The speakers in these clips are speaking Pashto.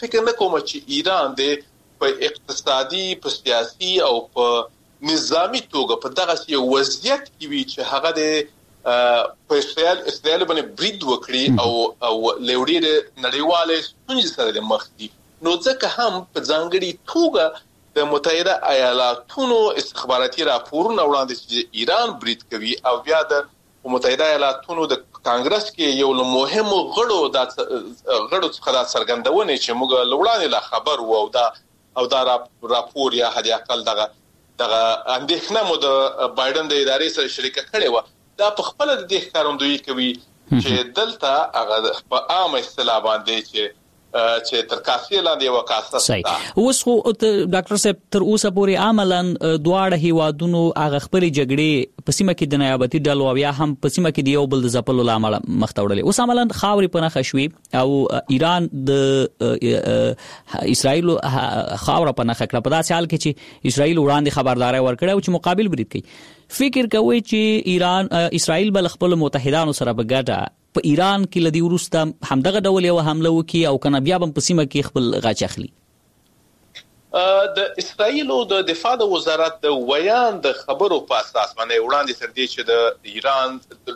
فکر نه کوم چې ایران د په اقتصادي په سیاسي او په نظامی توګه په دغه یو وضعیت کې وي چې هغه د په اسرائیل باندې برید وکړي او لوړې نړیواله ستونزې سره د مخ دي. نو ځکه هم په ځانګړي توګه د متحده ایالاتونو استخباراتي راپورونه وړاندې چې ایران برید کوي او بیا د متحده ایالاتونو د کانګرس کې یو له مهمو غړو څخه دا څرګندونه چې موږ لوړانه لا خبر وو او دا راپور یا هدي اقل دغه اندېښنه مو د بایدن د ادارې سره شریکه کړې و. دا په خپل د دې ښکارندویي کوي چې دلته هغه په عام اصطلاح باندې چې تر کاسي لاندې وکاسه صحیح. اوس خو ډاکټر صاحب تر اوسه پورې عملاً دواړه هیوادونو هغه خپل جګړې په سیمه کې د نیابتي ډلو او یا هم په سیمه کې د یو بل د ځپلو لامل مخ ته وړلې. اوس عملاً خاورې په نښه شوې او ایران د اسرائیل خاور په نښه کړه په داسې حال کې چې اسرائیل وړاندې خبرداري ورکړه او چې مقابل برید کوي. فکر کوي چې اسرائیل بل خپل متحدانو سره په ګډه په ایران کې لدی ورسته همدغه ډول یو حمله وکي او کنه بیا په سیمه کې خپل غاچ اخلي. د اسرائیل او د دفاع د وزارت د ویان د خبرو په اساس باندې وړاندې تر دې چې د ایران د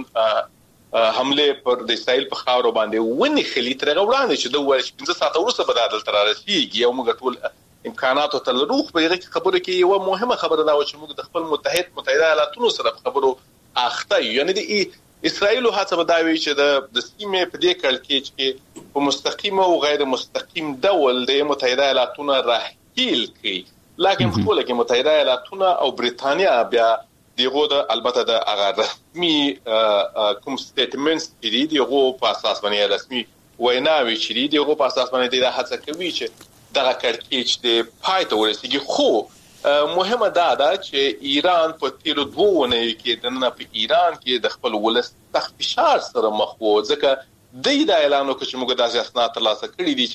ډرون حمله پر د اسرائیل په خاور باندې ونی خلی تر وړاندې چې د 15 ساعت وروسته به عدالت را رسیږي او موږ ټول امکانات ته لروخ په دې خبرو کې یو مهمه خبره دا و چې موږ د خپل متحده ایالاتونو سره خبرو اخته یعنی د اسرائیل هڅه بداوي چې د سیمه په دې کال کې په مستقیم او غیر مستقیم ډول د متحده ایالاتونو راهیل کړي لکه په ټوله کې متحده ایالاتونو او بریتانیا بیا دغه د البته د هغه رسمي کوم سټیټمنټس دي دغه په اساس باندې رسمي ویناوي چې دغه په اساس باندې د هڅه کوي چې دغه کړکېچ د پای ته ورسیږي. خو مهمه دا چې ایران په تیرو 2 ونې کې د نن په ایران کې د خپل ولس سخت فشار سره مخ وو ځکه د اعلان وکړ چې موږ د اسناد ترلاسه کړی دي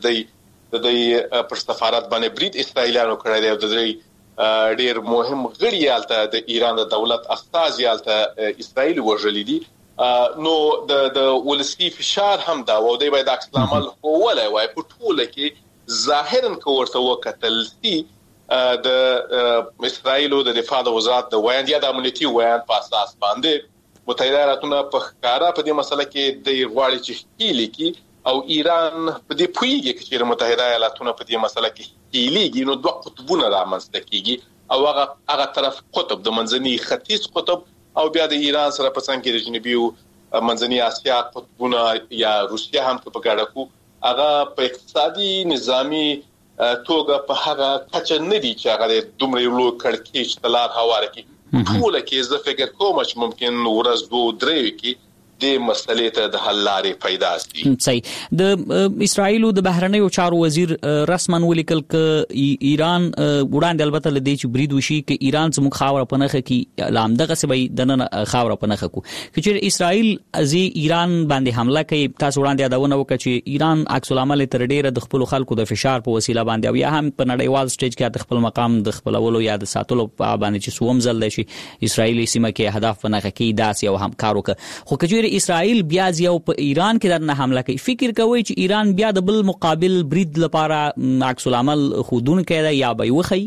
چې د پر سفارت باندې برید اسرائیلانو کړی دی او د ډیر مهم غړي یالته د ایران د دولت استاذ یالته اسرائیل وژلې دي. نو د ولسی فشار هم دا و دی باید عکس العمل ولا وای په ټوله کې ظاهرا کوورته وکتل دي د اسرائیل د دفاع د وزارت د ویان یا د امنیتي ویان په اساس باندې متحده ایالاتونو په ښکارا په دې مسله کې د غواړي چې هیلي کې او ایران په دې پویږي چې متحده ایالاتونو په دې مسله کې هیليږي نو دوه قطبونه رامنځته کیږي او هغه طرف قطب د منځني ختیځ قطب او بیا د ایران سره په څنګ کې د جنوبي منځني اسیا قطبونه یا روسیا هم په ګډه کو هغه په اقتصادي نظامی توګه په هغه کچه نه دي چې هغه دومره لوی کړکېچ تلار هواره کی ټول کې زه فکر کوم چې ممکن ورځ 2-3 کې د مسلې ته د حل لارې پیدا شي. صحیح. د اسرائیل د بهرنیو چارو وزیر رسمن ولیکل ک ایران وړاندې البته لدی چې برید وشي ک ایران زموږ خاور په نخه کې لامدغه سبي د نن خاور په نخه کو چې اسرائیل ازي ایران باندې حمله کوي تاسو وړاندې یادونه وکړه چې ایران عکس العمل تر ډیره د خپل خلکو د فشار په وسیله باندې او یا هم په نړیوال سټیج کې د خپل مقام د خپلولو یا د ساتلو باندې چې سوم زل شي اسرائیل سیمه کې هدف نه کوي داس یو هم کارو خو کجوري اسرائیل بیا ځو په ایران کې درنه حمله کوي فکر کوي چې ایران بیا د بل مقابل برید لپاره عکس العمل خودون کړي یا به وخی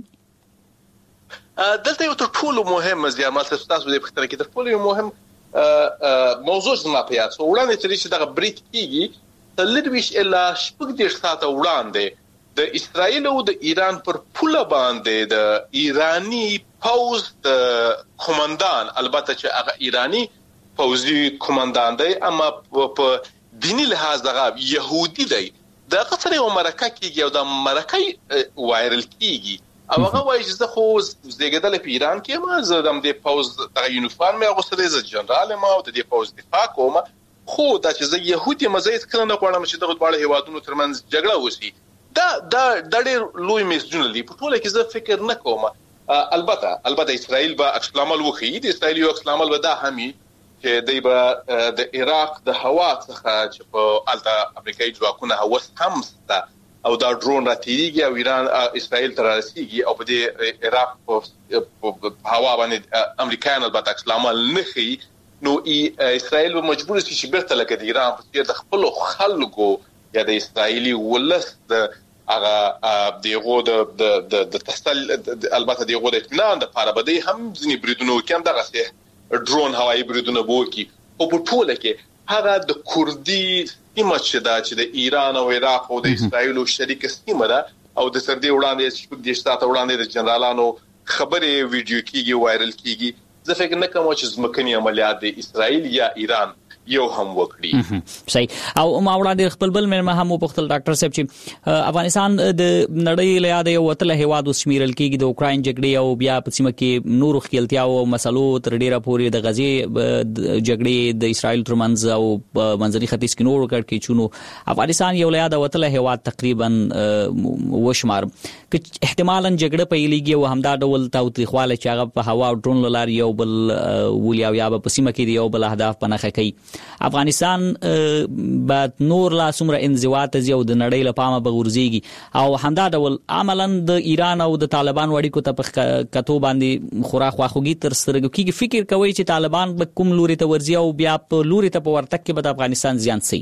دلته یو ټول مهم ځای ما تاسو د پښتنه کې ټول مهم موضوع زما په یاد وړاندې چې دغه برید کیږي تلریش الا شپږ ساعته وړاندې د اسرائیل او د ایران پر پوله باندې د ایرانی پوز د کمانډان البته چې هغه ایرانی پوزي کمانډان دی اما په دینی لحاظ دغه يهودي دی د قطر یو مرکه کیږي او د مرکه وایرل کیږي او هغه وایي چې خو زیږیدل په ایران کې ما زدم د پوز د یونیفورم اغوستل ز جنرال ما او د پوز دفاع کوم خو د چې يهودي مزید کله نه غواړم چې دغه ډول هیوادونو ترمنځ جګړه وشي دا ډېر لوی میسجونه دي په ټوله کې زه فکر نه کوم البته اسرائیل به عکس العمل وکړي د اسرائیل یو عکس العمل ودا همي چې د عراق د هوا څخه چې په الته امریکایي ځواکونه هوس هم ستا او دا ډرون راتېږي او ایران اسرائیل تر رسیږي او په دې عراق په هوا باندې امریکایان البته عکس العمل نه کوي نو اسرائیل به مجبور شي چې بیرته لکه د ایران په څیر د خپل خلکو یا د اسرایلی ولس د هغه دیغو د تسل البته دیغو د اطمینان د لپاره بده هم ځنی بریدونو کې هم دغه ډرون هوایي بریدونه بوکي او په ټوله کې هغه د کوردي سیمه چې د ایران او عراق او د اسرایل شریک سیمه ده او د سردي وړاندې د شتات وړاندې د جنرالانو خبرې ویډیو کیږي وایرل کیږي زه فکر نه کوم چې ځمکني عملیات د اسرایل یا ایران یو هم وکړي. صحیح. او ما وړاندې خپل بل مېرمه هم په خپل ډاکټر صاحب چې افغانستان د نړۍ له یاد یو وتله هیواد وسمیرل کیږي د اوکراین جګړې او بیا په سیمه کې نور خپلتیا او مسلو تر ډیره پورې د غزي جګړې د اسرایل ترمنځ او منځني ختیځ کې نور کړ چونو افغانستان یو له یاد وتله هیواد تقریبا وشمار ک احتمالاً جګړه پیلېږي او همدا ډول تاوتریخواله چې هغه په هوا او ډرون لار یو بل ولیا یا په سیمه کې یو بل اهداف پنهخه کوي. افغانستان بعد نور لا سمره انزوات زیو د نړۍ له پامه بغورځيږي او همدا ډول عملاً د ایران او د طالبان وړي کو ته کتو باندې خورا خواخوږي تر سره کیږي. فکر کوي چې طالبان به کوم لوري ته ورځي او بیا په لوري ته په ورتک کې به د افغانستان زیان سي.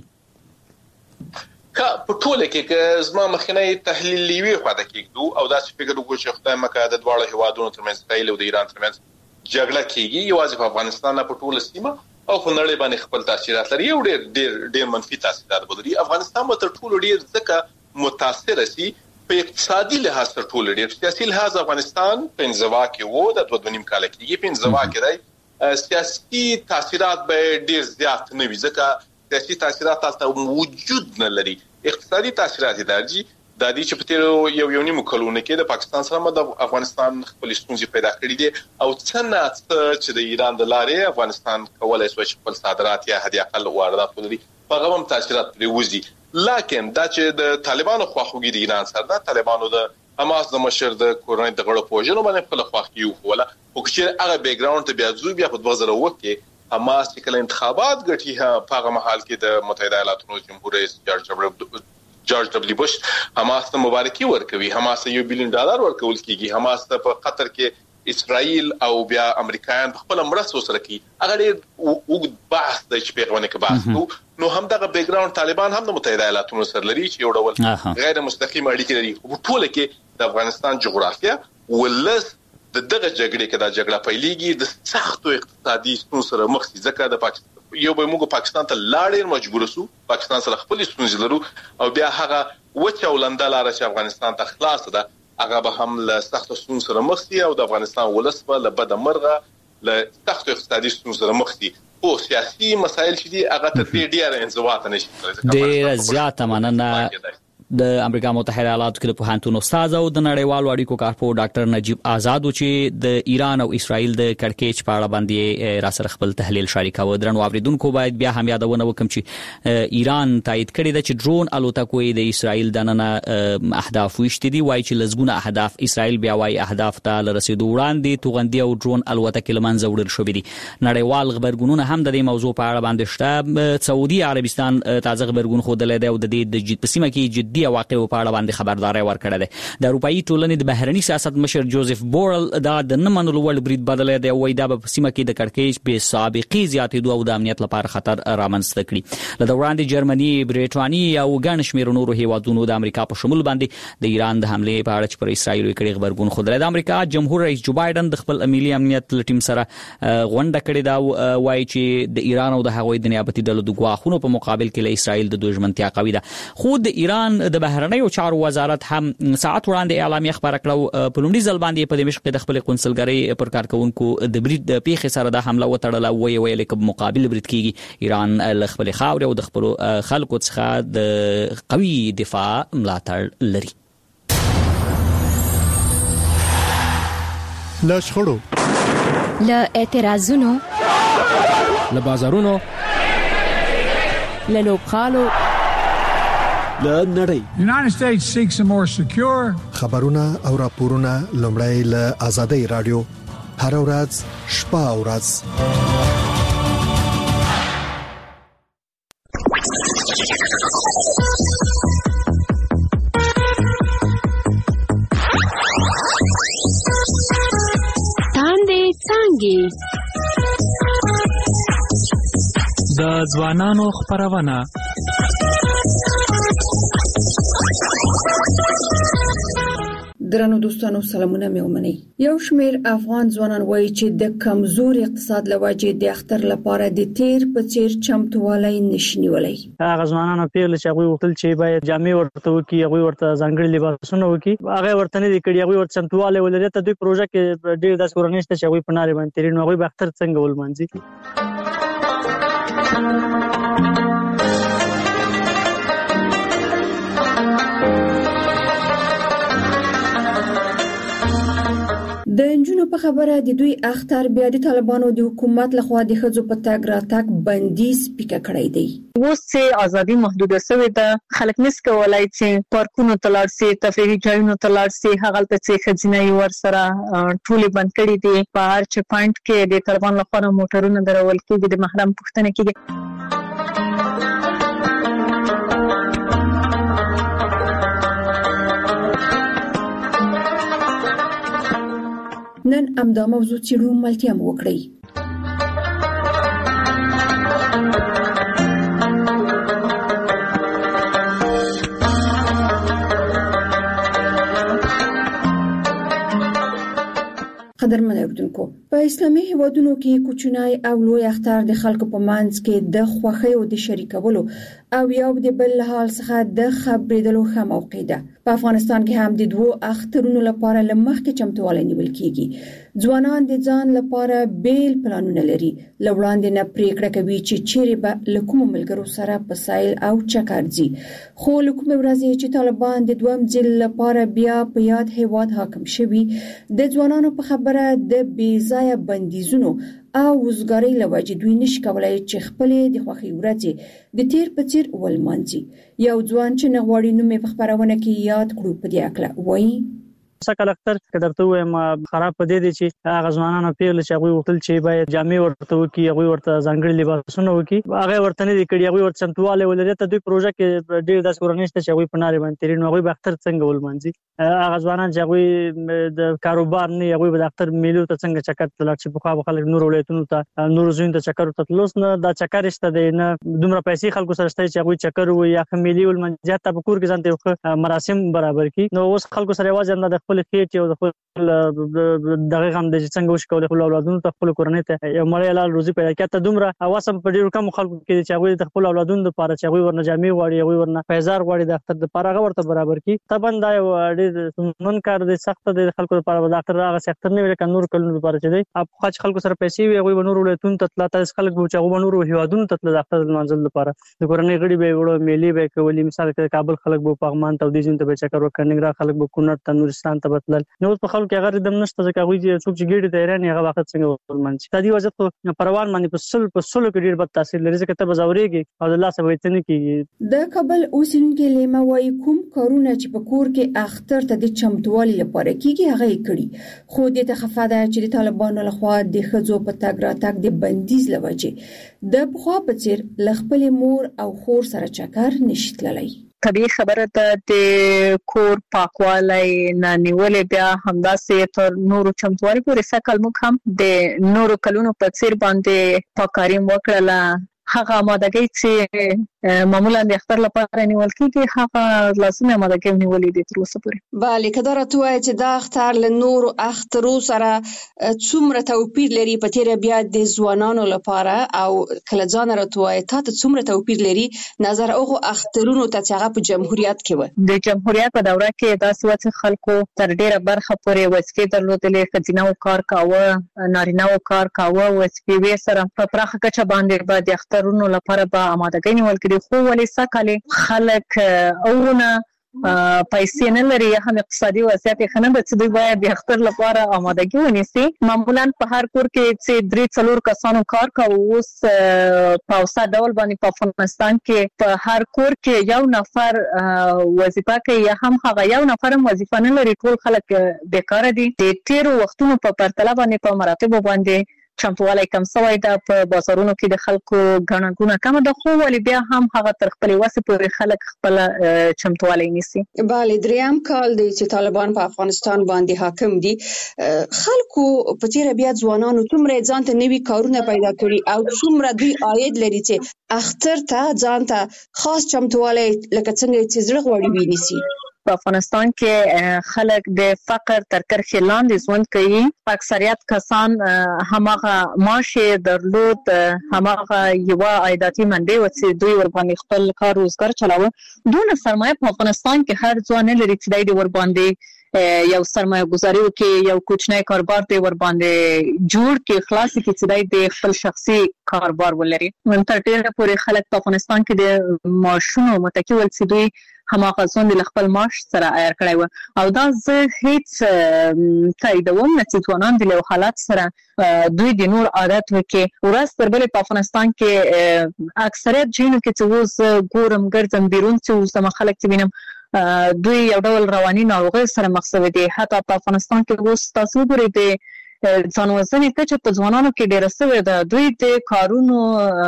کا په ټوله کې زما مخنی تحلیل لیوي خواده کېږي او دا چې فکر وکړو چې خدای مکه د دواړو هوادونو ترمنځ اسرائیل او د ایران ترمنځ جګړه کېږي یوازې په افغانستان په ټوله سیمه او په نړۍ باندې خپل تاثیرات لري او ډېر منفي تاثیرات لري. افغانستان به تر ټولو ډېر ځکه متاثر شي په اقتصادي لحاظ تر ټولو ډېر سیاسي لحاظ افغانستان په انزوا کې وو د 2.5 کال کې په انزوا کې دی سیاسي تاثیرات به ډېر زیات نه وي ځکه سیاسي تاثیرات تاسو وجود نه لري. اقتصادي تاثیرات درجی د دې چې په تیر یو نیم کلونه کې د پاکستان سره د افغانستان خپل ستونزې پیدا کړې دي او څنګه چې د ایران د لارې افغانستان کولای شي خپل صادرات یا هدي اقل واردات ولري په هغه هم تاثیرات لري وزي. لکه دا چې د طالبانو خواخوږي د ایران سره د طالبانو د حماس د مشر د کورنۍ د غړو پوجنو باندې خپل خواخوږي ولا او چې هغه بیک گراوند ته بیا بیا په 2000 کې حماس چې کله انتخابات ګټي په هغه محل کې د متحده ایالاتو جمهور رئیس جورج دبليو بوش حماس ته مبارکي ورکوي. حماس ته $1 بلین ورکول کیږي. حماس ته په قطر کې اسرائیل او بیا امریکایان خپل مرسته سره کوي. هغه ډېر وګ بحث د شپږونه کې بحث نو هم دغه بیک گراوند طالبان هم د متحده ایالاتو سره لري چې یو ډول غیر مستقیم اړیکې لري. په ټوله کې د افغانستان جغرافیه ولس دغه جګړې کې دا جګړه پیلېږي د سختو اقتصادي ستونزو سره مخ دي ځکه د پاکستان یو به موږ پاکستان ته لاړ مجبور سو پاکستان سره خپل ستونزې لرو او بیا هغه وچه ولنده لار چې افغانستان ته خلاص ده هغه به هم له سختو ستونزو سره مخ دي او د افغانستان ولس په لبد مرغه له سختو اقتصادي ستونزو سره مخ دي او سیاسي مسایل چې دي هغه ته ډیر انزوات نشي ډیر زیاته مننه. د امریکا متحده ایالاتو کې د پوهنتون استاد او د نړیوالو اړیکو کارپو ډاکټر نجیب آزاد چې د ایران او اسرائیل د کړکېچ په اړه باندې را سره خپل تحلیل شریکاوه. درنو اوریدونکو باید بیا هم یادونه وکم چې ایران تایید کړی دی چې ډرون الوتکوي د اسرائیل د نن اهداف وشت دي وایي چې لزګونه اهداف اسرائیل بیا وایي اهداف ته رسیدو وړاندې توغندي او ډرون الوتکې لمنځه وړل شوې دي. نړیوال خبرګونونه هم د دې موضوع په اړه باندې شته. سعودي عربستان تازه خبرګون خوده دی او د دې د سیمه کې جدي واقع په اړه باندې خبرداري ورکړه ده. د اروپאי ټولنې د بهرني سیاست مشر جوزف بورل دا د نمنلو ول برید بدلې دی وای دا په سیمه کې د کړکېچ به سابقي زیاتېدو او د امنیت لپاره خطر رامنځته کړي. له وړاندې جرمني برېټانیا او ګڼ شمېر نورو هیوادونو د امریکا په شمول باندې د ایران د حمله په اړه پر اسرائیل کړي خبرګون خوده. د امریکا جمهور رئیس جو بایدن د خپل ملي امنیت ټیم سره غونډه کړې دا وای چې د ایران او د هغوی د نیابتي ډلو د ګواښونو په مقابل کې له اسرائیل د دوژمنتیا قوي ده. خو د ایران د بهرنیو چارو وزارت هم ساعت وړاندې اعلامیه خبره کړه په لومړي ځل باندې په دمشق کې د خپل قونسلګرۍ پر کارکونکو د برید پیښې سره د حمله وتړله ویل کې مقابل برید کیږي. ایران له خپل خاور او د خپل خلکو څخه د قوي دفاع ملاتړ لري. له شخړو له اعتراضونو له بازارونو له لوبغالو له نړۍ United States seeks a more secure خبرونه او راپورونه لومړی له آزادۍ رادیو هر ورځ شپه او ورځ تاندې څنګه د ځوانانو خبرونه درنو دوستانو سلامونه مې ومني. یو شمېر افغان ځوانان وایي چې د کمزور اقتصاد لوجې د اختر لپاره د تیر په څیر چمتووالی نشي نیولای. هغه ځوانان په لږ هغه وکړل چې باید جامې ورته وکي، هغه ورته ځانګړي لباسونه وکي، هغه ورته نه دي کړي، هغه ورته چمتووالی ولري. ته دوی پروژه کې ډېر داس کورنۍ شته چې هغه په ناري باندې تیرینو هغه به اختر څنګه ولمانځي. د انجونو په خبره د دوی اختر بیا د طالبانو د حکومت لخوا د ښځو په تګ راتګ بندیز پیکه کړی دی. اوس چې ازادي محدوده شوې ده، خلک نس کولای چې پارکونو ته لاړ شي، تفریحي ځایونو ته لاړ شي، هغه ته چې خزینه ور سره ټولې بند کړي دي. په هر چ پوینټ کې د طالبان لخوا موټرونه درول کېږي، د محرم پوښتنه کېږي. نن امدا موضوع چیرو ملتیا مو وکړي. قدرمن اوریدونکو، په اسلامي هیوادونو کې کوچنی او لوی اختر د خلکو په منځ کې د خوښۍ او د شریکولو او یو د بل حال څخه د خبرېدلو ښه موقع ده. په افغانستان کې هم د دوو اخترونو لپاره لمخکې چمتووالی نیول کیږي. ځوانان د ځان لپاره بیل پلانونه لري، لوړاندې نه پریکړه کوي چې چیرې به له کومو ملګرو سره په سایل او چکر ځي. خو له کومې ورځې چې طالبان د دویم ځل لپاره بیا په یاد هیواد حاکم شوي، د ځوانانو په خبره د بې ځایه بندیزونو او وزګارۍ له وجې دوی نشي کولای چې خپلې د خوښۍ ورځې د تیر په څیر ولمانځي. یو ځوان چې نه غواړي نوم یې په خپرونه کې یاد کړو په دې اړه وایي: سکه اختر که درته وایم خراب پدې دي چې هغه ځوانانو په لږ هغه وکړل چې باید جامې ورته وکي، هغه ورته ځانګړي لباسونه وکي، هغه ورته نه دي کړي، هغه ورته چمتووالی ولري. ته دوی پروژه کې ډېر داس کورنۍ شته چې هغه په ناري باندې تیرینو هغه به اختر څنګه ولمانځي. هغه ځوانان چې هغه د کاروبار نه هغه به اختر میلو ته څنګه چکر تلل چې په خو خلک نور ولایتونو ته نور زوین ته چکر ته تلوس نه دا چکر شته دی نه دومره پیسې خلکو سره شته چې هغه چکر وي یا خمیلي ولمانځي ته په کور کې ځانته مراسم برابر کی. نو اوس خلکو سره واځي نه د خپل خېټ او د خپل دغه غم د څنګه وش کولای خپل اولادونو ته خپل کورنۍ ته یو مړی لال روزي پیدا کړه. دومره اوسم په ډیرو کم خلکو کې چې هغه د خپل اولادونو لپاره چې هغه ورنه جامې واړي، هغه ورنه پیزار واړي د اختر لپاره هغه ورته برابر کی. طبعا دا یو ډېر من کار دی، سخت دی خلکو لپاره. د اختر هغه سختر نه ویل ک نور کلونو لپاره چې دی اپ خاص خلکو سره پیسې وي، هغه نور ولایتونو ته تل خلک چې هغه نور هیوادونو ته د اختر منځل لپاره د کورنۍ غړي به وړو میلې به کوي. مثال کې کابل خلک به پغمان ته د دې ته به چکر وکړنګرا خلک به کونړ ته نورستان ته بتل. نو په خلکو کې هغه دم نشته چې هغه څوک چې ګډي ته ایران هغه وخت څنګه ولمنځي. تدې وجه ته پروان باندې په سلو کې ډیر بد تاثیر لري چې ته بزاوريږي او الله سبحانه وتعالى کېږي. د کابل اوسینونکو لیمه وايي کوم کارونه چې په کور کې اختر ته د چمتووالي لپاره کیږي هغه یې کړی، خو د تخفاده چې د طالبانو لخوا د ښځو په تګ راتګ د بندیز لوجې د بخوا په څیر لخپل مور او خور سره چکر نشي تللی. طبیعي خبره ده د کور پاکوالی نه نیولې بیا همداسې تر نورو چمتووالي پورې سکل موږ هم د نورو کلونو په څیر باندې پاککاري وکړله. هغه آمادګۍ چې معمولا د اختر لپاره نیول کېږي هغه لازمي آمادګۍ نیولې دي تر اوسه پورې. بله که دا راته وایي چې دا اختر له نورو اخترو سره څومره توپیر لري په تیره بیا د ځوانانو لپاره، او کله ځان راته وایي تا ته څومره توپیر لري نظر هغو اخترونو ته چې هغه په جمهوریت کې وه؟ د جمهوریت په دوره کې داسې وه چې خلکو تر ډیره برخه پورې وظیفې درلودلې، ښځینه‌و کار کاوه، نارینه‌و کار کاوه، وظیفې سره په پراخه کچه باندې به د اخترونو لپاره به آمادګۍ نیول کړي. خو ولې سکهلې خلک اورونه پیسې نه لري یا هم اقتصادي وضعیت یې ښه نه ده چې دوی باید د اختر لپاره آمادګي ونیسي. معمولا په هر کور کې چې 3-4 کسانو کار کوي. اوس په اوسط ډول باندې په افغانستان کې په هر کور کې یو نفر وظیفه کوي یا هم هغه یو نفر هم وظیفه نه لري. ټول خلک بیکاره دي. د تیرو وختونو په پرتله باندې په مراتبو باندې چمتووالی کم شوی ده. په بازارونو کې د خلکو ګڼه ګوڼه کمه ده، خو ولې بیا هم هغه تر خپلې وسې پورې خلک خپل چمتووالی نیسي. بله، دریم کال دی چې طالبان په افغانستان باندې حاکم دي. خلکو په تیره بیا ځوانانو څومره ځان ته نوي کارونه پیدا کړي او څومره دوی عاید لري چې اختر ته ځان ته خاص چمتووالی لکه څنګه چې زړه غواړي ونیسي. په افغانستان کې خلک د فقر تر کرښې لاندې ژوند کوي. اکثریت کسان هماغه معاش درلود، هماغه یو عایداتي منبع و چې دوی ورباندې خپل کار روزګار چلاوه. دونه سرمایه په افغانستان کې هر ځوان نه لري چې د ورباندې یو سرمایه گذاری کې یو کوچنی کاروبار دی ورباندې جوړ کې خلاص کې چې د خپل شخصي کاروبار ولري. تر ډیره پورې خلک په افغانستان کې د معاشونو متکی ول چې دوی هماغه ځوند له خپل معاش سره عیار کړی و او دا زه هیڅ تاییدوم نه چې ځوانان د له حالات سره دوی د نور عادت وکي. ورځ تر بلې په افغانستان کې اکثریت جنو کې چې وز ګورم ګرځم بیرون چې زما خلک چې وینم دوی یو ډول رواني ناروغي سره مخ شوي دي. حتی په افغانستان کې اوس تاسو ګورئ د ځان وژنې کچه په ځوانانو کې ډیره شوې ده. دوی د کارونو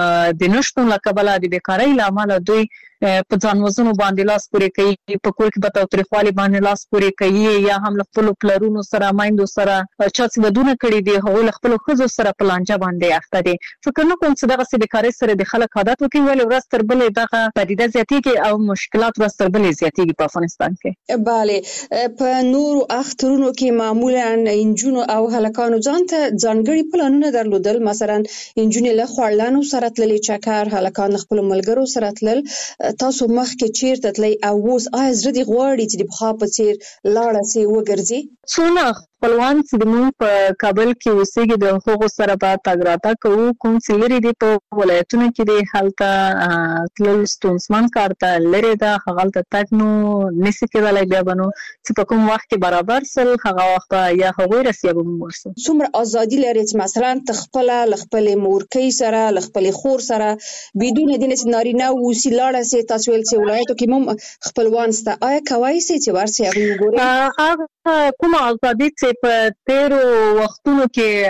د نشټون له کبله د بیکارۍ له امله دوی په ځان وژنو باندې لاس پورې کوي، په کور کې به تاوتریخوالي باندې لاس پورې کوي، یا هم له خپلو پلرونو سره میندو سره چا څه ودونه کړي دي هغوی له خپلو ښځو سره په لانجه باندې اخته دي. فکر نه کوم چې دغسې بیکارۍ سره د خلک عادت وکړي، ولې ورځ تر بلې دغه پدیده زیاتېږي او مشکلات ورځ تر بلې زیاتېږي په افغانستان کې. بله، په نورو اخترونو کې معمولا انجونو او هلکانو ځان ته ځانګړي پلانونه درلودل. مثلا انجونې له خوړلانو سره تللې چکر، هلکان له خپلو ملګرو سره تلل. تاسو مخکې چیرته تلئ او اوس آیا زړه دې غواړي چې د پخوا په څېر لاړه سي وګرځي؟ څونه خپلوان چې زموږ په کابل کې اوسېږي د هغو سره به تګ راتګ کوو. کوم چې لرې دي په ولایتونو کې دي هلته تلل ستونزمن کار ته لرې ده، هغلته تګ نو نشي کېدلی. بیا به نو چې په کوم وخت کې برابر سل هغه وخت به یا هغوی رسي یا به موږ ورسو. څومره ازادي لري چې مثلا ته خپله له خپلې مورکۍ سره له خپلې خور سره بدون د دې چې نارینه اوسي لاړه سي؟ تاسو ویل چې ولایتو کې هم خپلوان شته، آیا کولی سئ چې ورسئ هغوی وګورئ؟ کومه ازادي چې په تیرو وختونو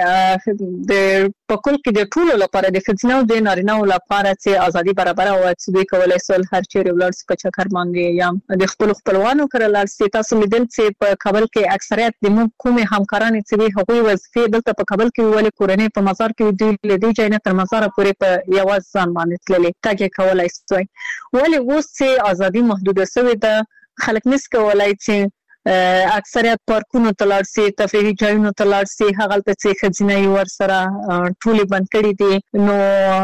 کې د په کل کې د ټولو لپاره د ښځینه او د نارینه‌و لپاره چې ازادي برابره وه چې دوی کولی سول هر چیرې ولاړ سي په چکر باندې یا د خپلو خپلوانو کره لاړ سي. تاسو لیدل چې په کابل کې اکثریت د موږ کومې همکارانې چې وي هغوی وظیفې دلته په کابل کې ولې کورنۍ په مزار کې دوی له دې ځای نه تر مزاره پورې په یوازې ځان باندې تللې تګ یې کولی سوی. ولې اوس چې ازادي محدوده شوې ده خلک نشي کولی چې اکثریت پارکونو ته لاړ سي، تفریحي ځایونو ته لاړ سي، هغلته چې ښځینه یې ورسره ټولې بند کړي دي. نو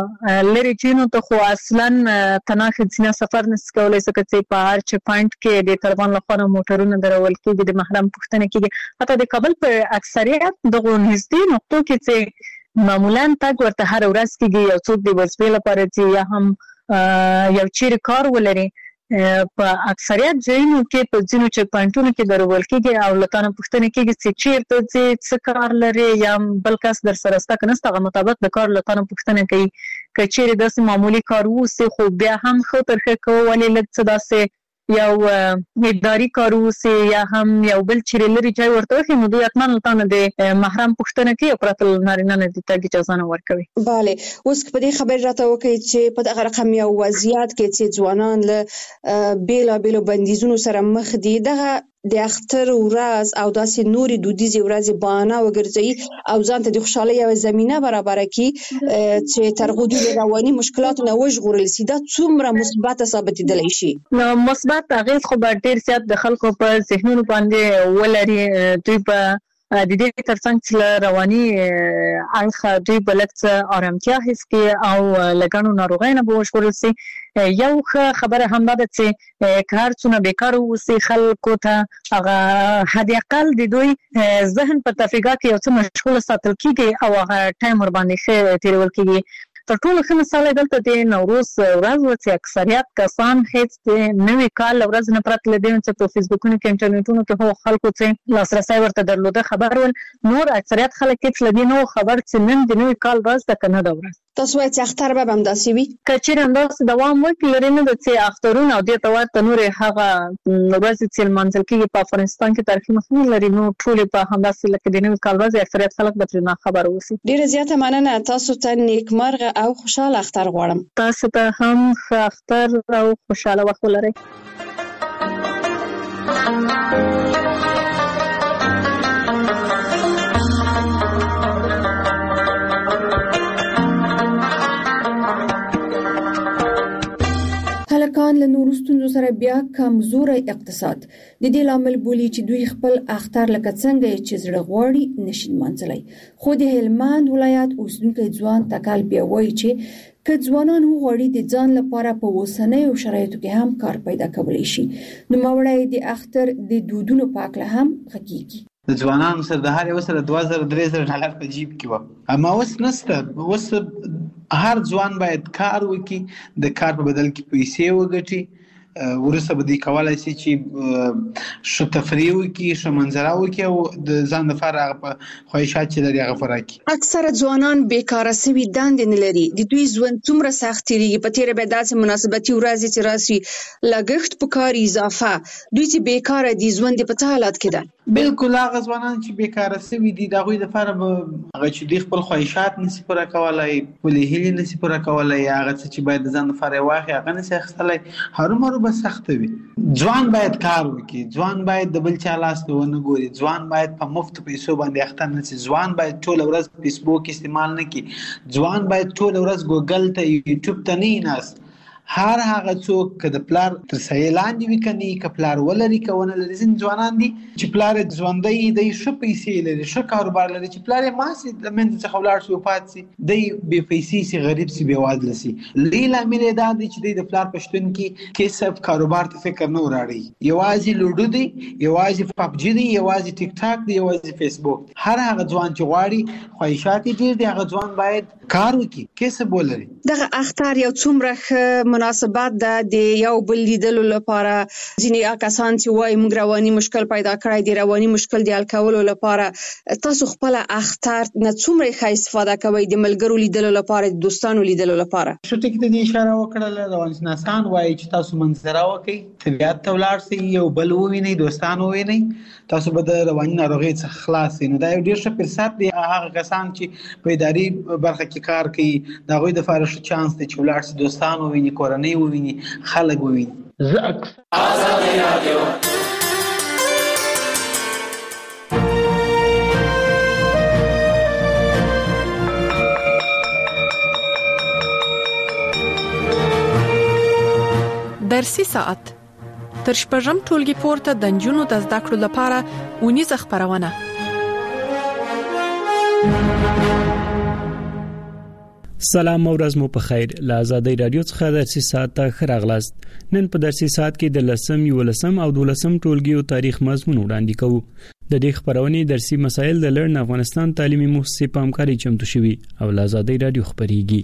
لرې ځایونو ته خو اصلا تنها ښځینه سفر نشي کولی ځکه چې په هر چک پاینټ کې د طالبان لخوا نه موټرونه درول کېږي، د محرم پوښتنه کېږي. حتی د کابل په اکثریت دغو نږدې نقطو کې چې معمولا تګ ورته هره ورځ کېږي، یو څوک د وظیفې لپاره ځي یا هم یو چیرې کار ولري، په اکثریت ځایونو کې په ځینو چک پاینټونو کې درول کېږي او له تا نه پوښتنه کېږي چې چیرته ځې، څه کار لرې، یا بل کس در سره شته که نشته، هغه مطابق د کار له تا نه پوښتنه کوي. که چیرې داسې معمولي کار واوسي خو بیا هم ښه تر ښه کوو، ولې لږ څه داسې یو اداري کار واوسي یا هم یو بل چیرې لرې ځای ورته وښي، نو دوی حتما له تا نه د محرم پوښتنه کوي او پرته له نارینه نه د تګ اجازه نه ورکوي. بله، اوس په دې خبرې راته وکړئ چې په دغه رقم یو وضعیت کې چې ځوانان له بېلابېلو بندیزونو سره مخ دي، دغه د اختر ورځ او داسې نورې دودیزې ورځې بهانه وګرځوي او ځان ته د خوشحالۍ یوه زمینه برابره کړي چې تر هغو دوی له رواني مشکلاتو نه وژغورل شي، دا څومره مثبته ثابتېدلی شي؟ نو مثبت اغېز خو به ډېر زیات د خلکو په ذهنونو باندې ولري. دوی به د دې ترڅنګ چې له رواني اړخه دوی به لږ څه ارامتیا حس کړي او له ګڼو ناروغیو نه به وژغورل شي. یو ښه خبره همدا ده چې که هر څونه بیکاره واوسي خلکو ته هغه حد اقل د دوی ذهن په تفریحګاه کې یو څه مشغوله ساتل کېږي او هغه ټایم ورباندې ښه تېرول کېږي. تر ټولو ښه مثال دلته د نوروز ورځ وه چې اکثریت کسان هېڅ د نوي کال له ورځې نه پرته له دې چې په فیسبوکونو کې انټرنیټونو کې هغو خلکو چې لاسرسی ورته درلوده خبر ول، نور اکثریت خلک هېڅ له دې نه و خبر چې نن د نوي کال ورځ ده که نه ده ورځ. تاسو وایئ چې اختر به همداسې وي؟ که چېرې همداسې دوام وکړي، لرې نه ده چې اخترونه او دې ته ورته نورې هغه ورځې چې لمانځل کېږي په افغانستان کې تاریخي مخینه لري، نو ټولې به همداسې لکه د نوي کال ورځې اکثریت خلک به ترې ناخبره اوسي. ډېره زیاته مننه. تاسو ته نیکمرغه او خوشحاله اختر غواړم. تاسو ته هم ښه اختر او خوشحاله وخت ولرئ. هلکان له نورو ستونزو ستونزو سره بیا کمزوري اقتصاد د دې لامل بولی چې دوی خپل اختر لکه څنګه چې زړه غواړي نشي منځلای. خو د هلمند ولایت اوسیدونکو ځوان تکل بیا وایي چې که ځوانان وغواړي د ځان لپاره په اوسنیو شرایطو کې هم کار پیدا کولی شي نو ماوړی د اختر د دودونو پاکله هم حقيقي د ځوانانو سره د هر یو سره 2000-3000 ډالر په جیب کې و. اما اوس نسته. اوس هر ځوان باید کار وکړي، د کار په بدل کې پیسې وګټي، ورسره به دی کولای شي چې شو تفریح وکړي، شو منظره وکړي او د ځان لپاره هغه خواهشات چې لري هغه پوره کړي. اکثره ځوانان بیکاره سوي دندې نه لري. د دوی ژوند څومره سخت تیریږي. په تیره به داسې مناسبتي ورځې چې راسي لګښت په کار اضافه دوی چې بیکاره دي ژوند په څه حالت کې ده. بالکل هغه ځوانان چې بیکاره سوي دي د هغوی لپاره به هغه چې دوی خپل خواهشات نشي پوره کولای، خپلې هیلې نشي پوره کولای، هغه څه چې باید د ځان لپاره واخلي هغه نشي اخیستلی، هرومرو به سخته وي. ځوان باید کار وکړي، ځوان باید د بل چا لاس ته ونه ګوري، ځوان باید په مفت پیسو باندې اخته نه شي، ځوان باید ټوله ورځ فیسبوک استعمال نه کړي، ځوان باید ټوله ورځ ګوګل ته یوټیوب ته نه ناست. هر هغه څوک که د پلار تر سایې لاندې وي که نه که پلار ولري که ونه لري. ځینې ځوانان دي چې پلار یې ژوندی دی، ښه پیسې لري، ښه کاروبار لري، چې پلار یې مړ شي د منځ څخه ولاړ شي وفات شي، دی بې پیسې شي، غریب شي، بېوزله شي. لوی لامل یې دا دی چې دی د پلار په شتون کې کسب کاروبار ته فکر نه وراړي. یوازې لوډو دی، یوازې پبجي دی، یوازې ټیک ټاک دی، یوازې فیسبوک. هر هغه ځوان چې غواړي خواهشات یې ډېر دي هغه ځوان باید کار وکړي، کسب ولري. دغه اختر یو څومره ښه مناسبت ده د یو بل لیدلو لپاره. ځینې کسان چې وایي موږ رواني مشکل پیدا کړی دی، رواني مشکل د حل کولو لپاره تاسو خپل اختر نه څومره ښه استفاده کوئ د ملګرو لیدلو لپاره، د دوستانو لیدلو لپاره؟ ښه ټکي ته دې اشاره وکړله. روانشناسان وایي چې تاسو منظره وکړئ، طبیعت ته ولاړ شئ، یو بل ووینئ، دوستان ووینئ، تاسو به د رواني ناروغۍ څخه خلاص شئ. نو دا یو ډېر ښه فرصت دی. هغه کسان چې په اداري برخه کې کار کوي د هغوی دپاره ښه چانس دی چې ولاړ شي، دوستان وویني، کورنۍ وویني، خلک وویني. آزادي رادیو درسي ساعت تر شپږم ټولګي پورته د نجونو د زده کړو لپاره ونیزه خبرونه. سلام او ورځ مو په خیر. له آزادۍ رادیو څخه درسي ساعت ته ښه راغلاست. نن په درسي ساعت کې د 10م، 11م او 12م ټولګیو تاریخ مضمون وړاندې کوو. د دې خبرونې درسي مسایل د لړن افغانستان تعلیمي مؤسسې په همکارۍ چمتو شوي او له آزادۍ رادیو خبريږي.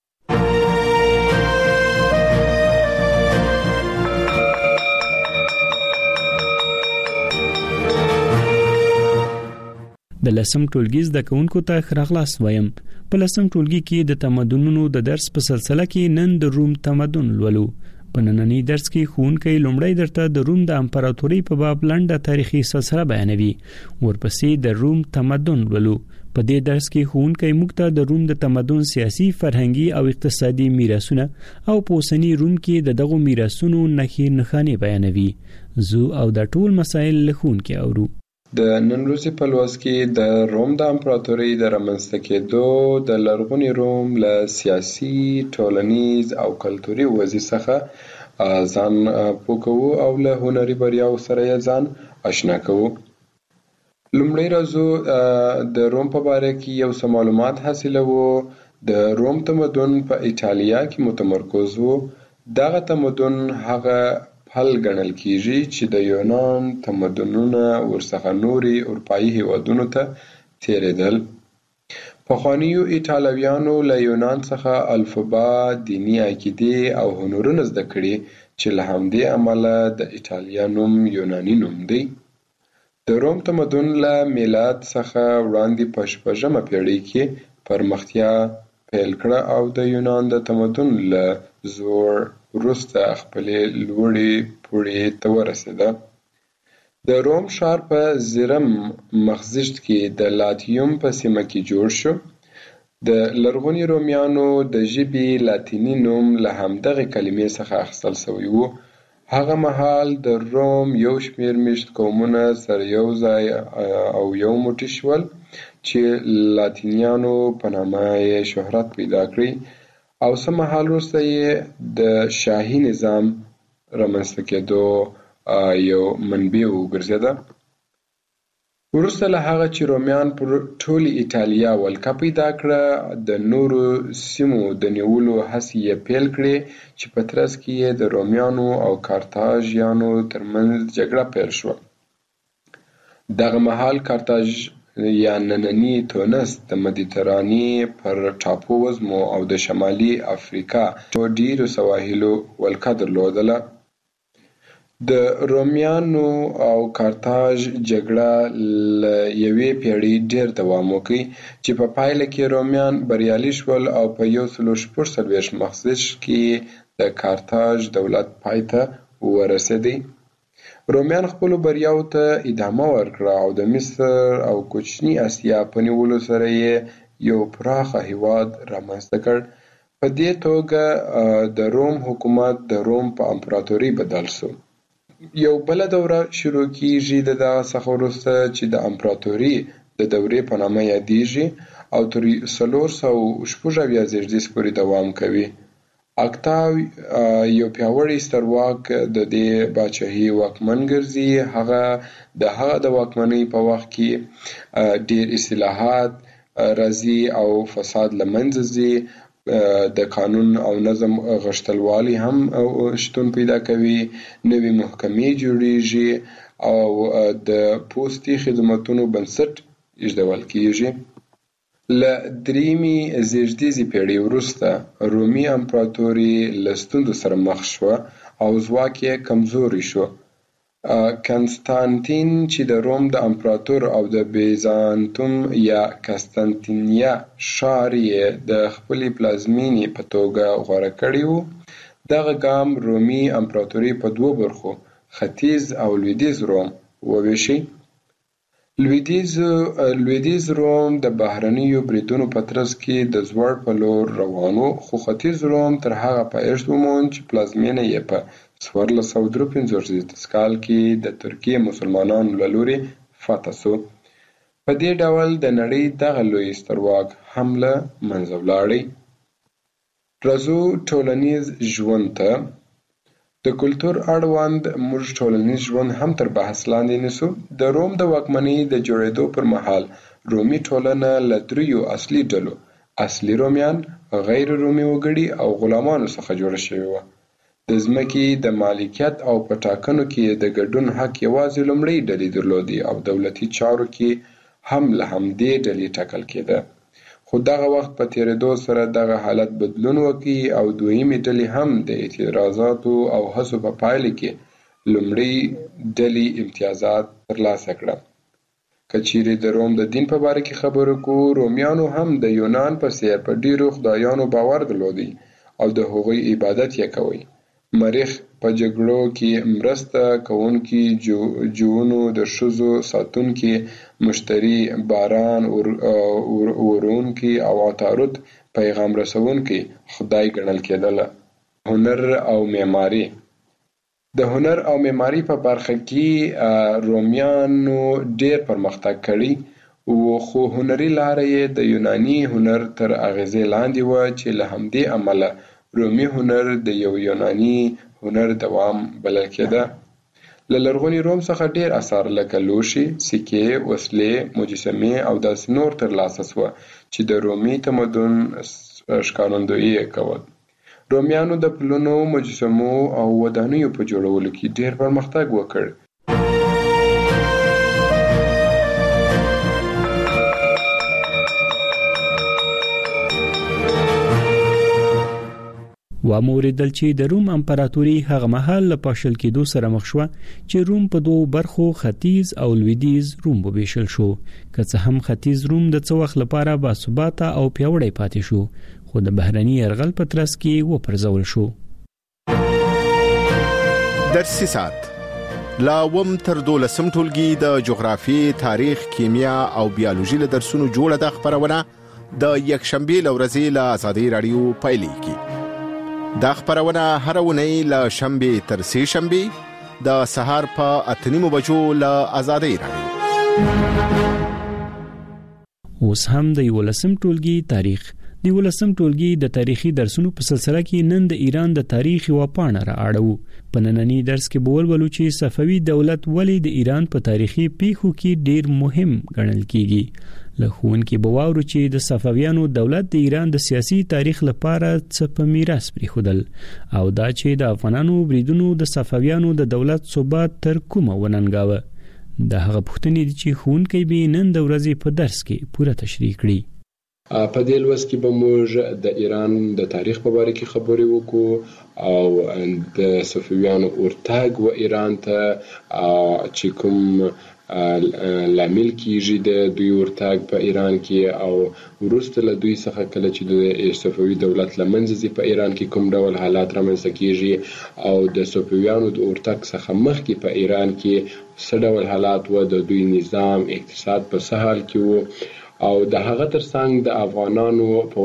د 10م ټولګي زده کوونکو ته ښه راغلاست وایم. په 10م ټولګي کې د تمدنونو د درس په سلسله کې نن د روم تمدن لولو. په نننی درس کې ښوونکی لومړی درته د روم د امپراتورۍ په باب لنډه تاریخي سلسله بیانوي، ورپسې د روم تمدن لولو. په دې درس کې ښوونکی موږ ته د روم د تمدن سیاسي، فرهنګي او اقتصادي میراثونه او په اوسني روم کې دغه میراثونو نښې نښانې بیانوي. زه او د ټول مسایل له ښوونکي اورو. د نن ورځې په لوست کې د روم د امپراتورۍ د رامنځته کېدو د لرغوني روم له سیاسي، ټولنیز او کلتوري وضعیت څخه ځان پوه کوو او له هنري بریاوو سره یې ځان آشنا کوو. لومړی راځو د روم په باره کې یو څه معلومات حاصلوو. د روم تمدن په ایټالیا کې متمرکز و. دغه تمدن هغه حل ګڼل کیږي چې د یونان تمدنونه ورڅخه نوري اروپایي هیوادونو ته تیرېدل. پخوانیو ایټالویانو له یونان څخه الفبا، دینی عقیدې او هنرونه زده کړي چې له همدې امله د ایټالیا نوم یوناني نوم دی. د روم تمدن له میلاد څخه وړاندې په 6مه پیړۍ کې پرمختیا پیل کړه او د یونان د تمدن له زوړ وروسته خپلې لوړې پوړۍ ته ورسېده. د روم ښار په زرم مخزشت کې د لاتیوم په سیمه کې جوړ شو. د لرغوني رومیانو د ژبې لاتینی نوم له همدغه کلمې څخه اخیستل شوی و. هغه مهال د روم یو شمېر میشت قومونه سره یو ځای او یو موټی شول چې لاتینیانو په نامه یې شهرت پیدا کړی او څه مهال وروسته یې د شاهي نظام رامنځته کېدو یو منبع وګرځېده. وروسته له هغه چې رومیان پر ټولې ایټالیا ولکه پیدا کړه، د نورو سیمو د نیولو هڅې یې پیل کړې چې په ترڅ کې یې د رومیانو او کارتاژیانو ترمنځ جګړه پیل شوه. دغه مهال کارتاژ یا نننی تونس د مدیترانې پر ټاپو وزمو او د شمالي افریقا په ډیرو سواحلو ولکه درلودله. د رومیانو او کارتاژ جګړه له یوې پیړۍ ډیر دوام وکړ چې په پایله کې رومیان بریالي شول او په 1440 مخزش کې د کارتاژ دولت پای ته ورسېدی. رومیان خپل بریاو ته ادامه ورکړه او د مصر او کوچنی اسیا په نیولو سره یې یو پراخه هیواد رامنځته کړ. په دې توګه د روم حکومت د روم په امپراتوري بدل شو. یو بل دوره شروع کیږي د دغه څخه وروسته چې د امپراتوري د دورې په نامه یادیږي او تر 470 زیږدیز پورې دوام کوي. اکتاو یو پیاوړی سترواک د دې باچاهي واکمن ګرځي. هغه د واکمنۍ په وخت کې ډیر اصلاحات راځي او فساد له منځه ځي. د قانون او نظم غښتلوالی هم شتون پیدا کوي. نوې محکمې جوړیږي او د پوستي خدماتونو بنسټ ایښودل کیږي. له دریمې زیږدیزې پیړۍ وروسته رومي امپراتوري له ستونزو سره مخ شوه او ځواک یې کمزوری شو. کنستانتین چې د روم د امپراتور او د بیزانتوم یا قسطنطنیه ښار یې د خپلې پلازمینې په توګه غوره کړی و. دغه ګام رومي امپراتوري په دوو برخو ختیځ او لویدیځ روم وویشي. لویدیځ روم د بهرنیو بریدونو په ترڅ کې د زوړ په لور روان و، خو ختیځ روم تر هغه پایښت وموند چې پلازمینه یې په 1453 کال کې د ترکیې مسلمانانو له لوري فتح شو. په دې ډول د نړۍ دغه لوی سترواک هم له منځه ولاړی. راځو ټولنیز ژوند ته. د کلتور اړوند موږ ټولنیز ژوند هم تر بحث لاندې نیسو. د روم د واکمنۍ د جوړېدو پر مهال رومي ټولنه له دریو اصلي ډلو، اصلي رومیان، غیر رومي وګړي او غلامانو څخه جوړه شوې وه. د ځمکې د مالکیت او په ټاکنو کې د ګډون حق یوازې لومړۍ ډلې درلودي او دولتي چارو کې هم له همدې ډلې ټاکل کېده. خو دغه وخت په تیریدو سره دغه حالت بدلون وکړي او دویمې ډلې هم د اعتراضاتو او هڅو په پایله کې لومړۍ ډلې امتیازات ترلاسه کړل. که چیرې د روم د دین په باره کې خبرو کوو، رومیانو هم د یونان په څېر په ډیرو خدایانو باور درلودی او د هغوی عبادت یې کوي. مریخ په جګړو کې مرسته کوونکي، جوونو د ښځو ساتونکي، مشتري باران ورونکي او عطارد پیغام رسونکي خدای ګڼل کېدله. هنر او معماري. د هنر او معماري په برخه کې رومیانو ډیر پرمختګ کړی و، خو هنري لاره یې د یوناني هنر تر اغیزې لاندې و چې له همدې امله رومي هنر د یو یوناني هنر دوام بلل کېده. له لرغوني روم څخه ډیر اثار لکه لوښي، سکې، وسلې، مجسمې او داسې نور ترلاسه شوه چې د رومي تمدن ښکارندویي یې کول. رومیانو د پلونو، مجسمو او ودانیو په جوړولو کې ډیر پرمختګ وکړ. وموریدل چې د روم امپراتوري هغه مهال له پاشل کېدو سره مخ شو چې روم په دوه برخو ختیځ او لویدیځ روم وبېشل شو. که څه هم ختیځ روم د څه وخت لپاره باثباته او پیاوړی پاتې شو، خو د بهرني یرغل په ترڅ کې وپرځول شو. درسي سات لا وم تر 12 ټولګي د جغرافي، تاریخ، کیمیا او بیولوژي له درسونو جوړه د خبرونه د یکشنبه لورځي له آزادۍ رادیو پایلې کی. دا خبرونه هر ونی له شنبه تر سه شنبه د سهار په 8:30 بجو له آزادۍ رادیو. اوس هم د 11 ټولګي تاریخ د 18 ټولګي د تاریخي درسونو په سلسله کې نن د ایران د تاریخ او پاڼه را اړو. په نننی درس کې به ولولو چې صفوي دولت ولې د ایران په تاریخي پیښو کې ډیر مهم ګڼل کیږي. له ښوونکي به واورو چې د صفویانو دولت د ایران د سیاسي تاریخ لپاره څه په میراث پریښودل او دا چې د افغانانو بریدونو د صفویانو د دولت ثبات تر کومه وننګاوه. د هغه پوښتنې دي چې ښوونکی به نن د ورځې په درس کې پوره تشریح کړي. په دې لوست کې به موږ د ایران د تاریخ په اړه کې خبرې وکړو او د صفویانو ورتګ و ایران ته چې کوم لامل کیږي د دوی ورتګ په ایران کې او وروسته له دوی څخه کله چې د صفوي دولت لمنځه ځي په ایران کې کوم ډول حالات رامنځته کیږي او د صفویانو د ورتګ څخه مخکې په ایران کې څه ډول حالات و، د دوی نظام اقتصاد په څه حال کې و او د هغه ترڅنګ د افغانانو په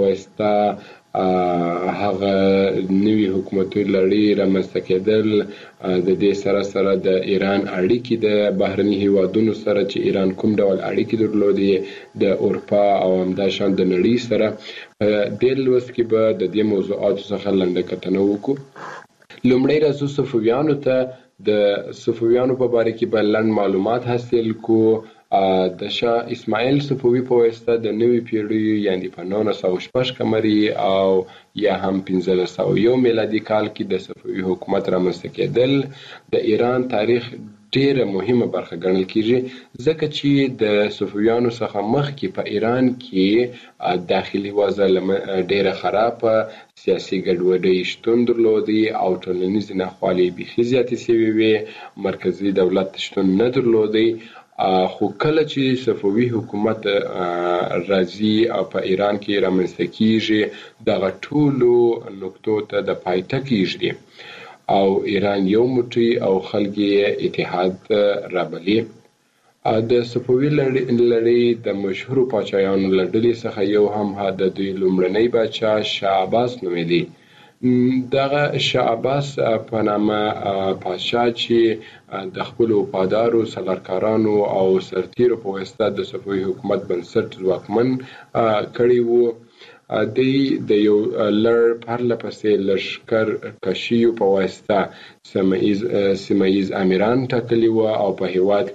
واسطه هغه نوي حکومتي لړۍ رامنځته کېدل، د دې سره د ایران اړیکې د بهرني هیوادونو سره چې ایران کوم ډول اړیکې درلودې د اروپا او همداشان د نړۍ سره. د لوست کې به د دې موضوعاتو څخه لنډه کتنه وکړو. لومړی راځو صفویانو ته. د صفویانو په باره کې به لنډ معلومات حاصل کو. د شاه اسماعیل صفوي په واسطه د نوې پیړۍ یعنی په 906 قمري او یا هم 1501 میلادي کال کې د صفوي حکومت رامنځته کېدل د ایران تاریخ ډیره مهمه برخه ګڼل کیږي، ځکه چې د صفویانو څخه مخکې په ایران کې داخلي وضع ډیره خرابه، سیاسي ګډوډي شتون درلودي او ټولنیز ناخوالې بیخي زیاتې شوې وې، مرکزي دولت شتون نه درلودي. خو کله چې صفوي حکومت راځي او په ایران کې رامنځته کیږي دغه ټولو نقطو ته د پای ټکی ږدي او ایران یو موټی او خلک یې اتحاد رابلي. د صفوي لړۍ د مشهورو پاچایانو له ډلې څخه یو هم د دوی لومړنی پاچا شاه عباس نومیده. دغه شاه عباس په نامه پاچا چې د خپل وفادارو سالارکارانو او سرتیرو په واسطه د صفوي حکومت بنسټ ځواکمن کړی وو. د یو لړ پرله پسې لښکر کشیو په واسطه سیمه‌ییز امیران ټاکلي وو او په هیواد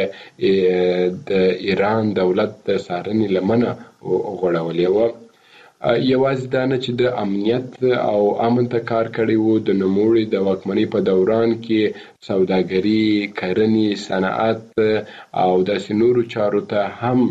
کې د ایران دولت د څارنې لمنه غوړولې وه. یوازې دا نه چې د امنیت او امن ته کار کړی وو، د نوموړي د واکمنۍ په دوران کې سوداګري، کرنې، صنعت او داسې نورو چارو ته هم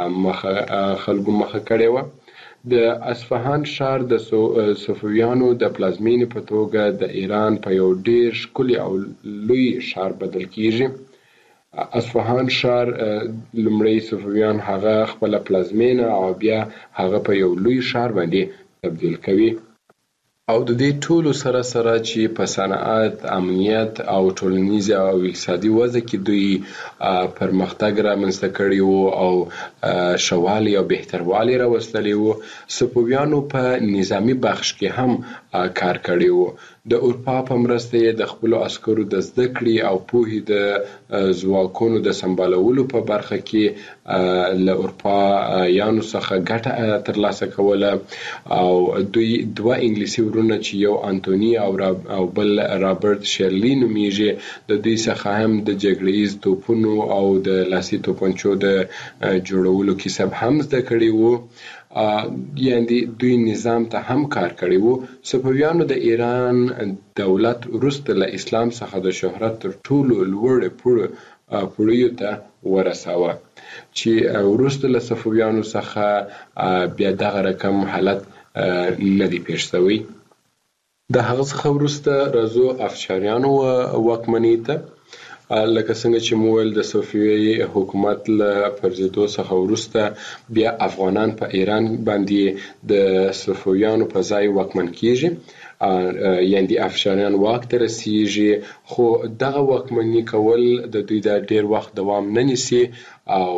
خلکو مخه کړې وه. د اصفهان ښار د صفویانو د پلازمینې په توګه د ایران په یو ډیر ښکلي او لوی ښار بدل کیږي. اصفهان ښار لومړی صفویان هغه خپل پلازمینه او بیا هغه په یو لوی ښار باندې تبدیل کوي او د دې ټولو سره چې په صنعت، امنیت او ټولنیز او اقتصادي وضع کې دوی پرمختګ رامنځته کړی وو او ښهوالی او بهتروالی راوستلی وو. صفویانو په نظامی بخش کې هم کار کړی وو. د اروپا په مرسته یې د خپلو عسکرو د زده کړې او پوهې د ځواکونو د سمبالولو په برخه کې له اروپایانو څخه ګټه ترلاسه کوله او دوی دوه انګلیسي ورونه چې یو انټوني او بل رابرټ شیرلی نومیږي د دوی څخه هم د جګړیز توپونو او د لاسي توپنچو د جوړولو کسب هم زده کړی وو. یعنی دوی نظام ته هم کار کړی وو. صفویانو د ایران دولت وروسته له اسلام څخه د شهرت تر ټولو لوړ پوړیو ته ورساوه چې وروسته له صفویانو څخه بیا دغه رقم حالت نه دی پیښ شوی. د هغه څخه وروسته راځو افشاریانو واکمنۍ ته. لکه څنګه چې مویل د صفوي حکومت له پرځېدو څخه وروسته بیا افغانان په ایران باندې د صفویانو په ځای واکمن کیږي، یعنی افشاریان واک ته رسیږي. خو دغه واکمني کول د دوی د ډیر وخت دوام نه نیسي او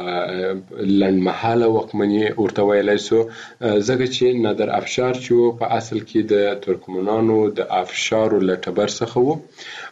لنډمهاله واکمني ورته ویلی سو، ځکه چې نادر افشار چې په اصل کې د ترکمنانو د افشارو له ټبر څخه و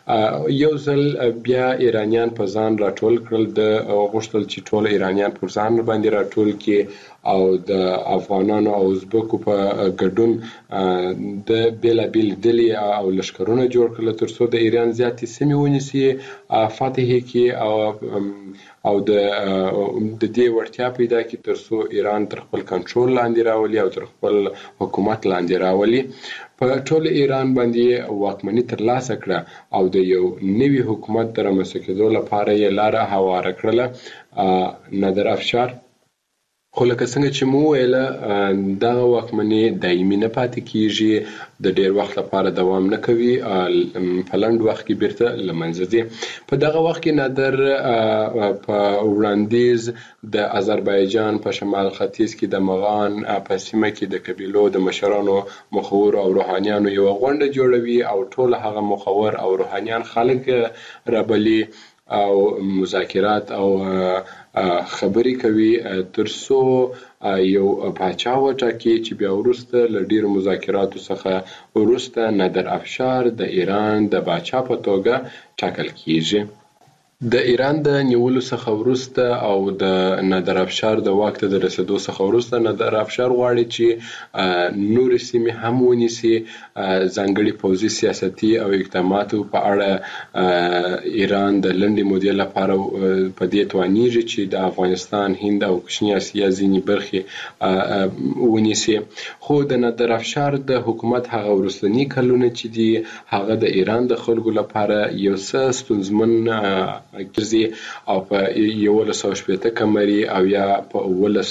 یو ځل بیا ایرانیان په ځان راټول کړل، د غوښتل چې ټول ایرانیان پر ځان باندې راټول کړي او د افغانانو او ازبکو په ګډون د بیلابیل ډلې او لښکرونه جوړ کړل ترڅو د ایران زیاتې سیمې ونیسي، فتح کړي او د دې وړتیا پیدا کړي ترڅو ایران تر خپل کنټرول لاندې راولي او تر خپل حکومت لاندې راولي. په ټول ایران باندې واکمني ترلاسه کړه او د یو نوي حکومت د رامنځته کېدو لپاره یې لاره هواره کړله. نادر افشار خو لکه څنګه چې مو ویله دغه واکمني دایمي نه پاتې کیږي، د ډیر وخت لپاره دوام نه کوي، په لنډ وخت کې بیرته له منځه ځي. په دغه وخت کې نادر په وړاندیز د آذربایجان په شمال ختیځ کې د مغان په سیمه کې د قبیلو د مشرانو، مخور او روحانیانو یو غونډه جوړوي او ټول هغه مخور او روحانیان خلک رابلي او مذاکرات او خبرې کوي ترڅو یو پاچا وټاکي چې بیا وروسته له ډیرو مذاکراتو څخه وروسته نادر افشار د ایران د پاچا په توګه ټاکل کیږي. د ایران د نیولو څخه وروسته او د نادر افشار د واک ته د رسیدو څخه وروسته نادر افشار غواړي چې نور سیمې هم ونیسي. ځانګړي پوځي سیاستي او اقداماتو په اړه ایران د لنډې مودې لپاره په دې توانیږي چې د افغانستان، هند او کوچنۍ اسیا ځینې برخې ونیسي. خو د نادر افشار د حکومت هغه وروستني کلونه چې دي هغه د ایران د خلکو لپاره یو څه ستونزمن ګرځي او په 1180 قمري او یا په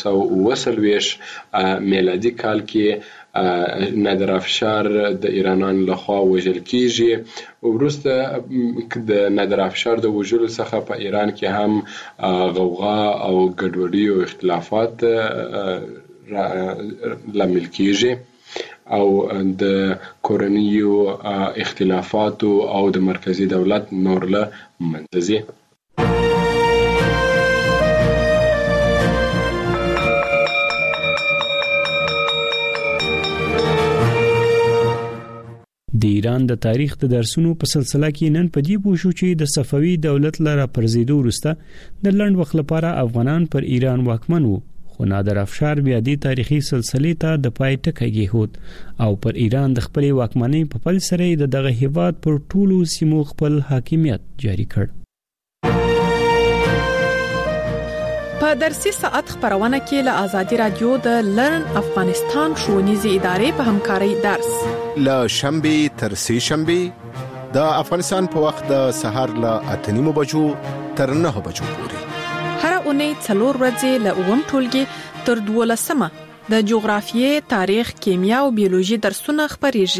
1940 میلادي کال کې نادر افشار د ایرانانو لخوا وژل کیږي. وروسته د نادر افشار د وژلو څخه په ایران کې هم غوغا او ګډوډي او اختلافات لامل کیږي او د کورنیو اختلافاتو او د مرکزی دولت نور له منځه ځي. د ایران د تاریخ د درسونو په سلسله کې نن په دې پوښو چې د صفوي دولت لپاره پرځېدو وروسته د لنډ وخت لپاره افغانان پر ایران واکمن وو، خو نادر افشار بیا دې تاریخي سلسله ته د پای ټکی کېښود او پر ایران د خپلې واکمنۍ په پل سره دغه هیواد پر ټولو سیمو خپل حاکمیت جاری کړ. په درسي ساعت خبرونه کې له آزادي رادیو د لرن افغانستان ښوونیزې ادارې په همکارۍ درس له شنبه تر سه شنبه د افغانستان په وخت د سحر له 8:30 بجو تر 9 بجو پورې هر اونۍ 4 ورځې له 9 ټولګي تر 12 د جغرافیې، تاریخ، کیمیا او بیولوژي درسونه خبريږي.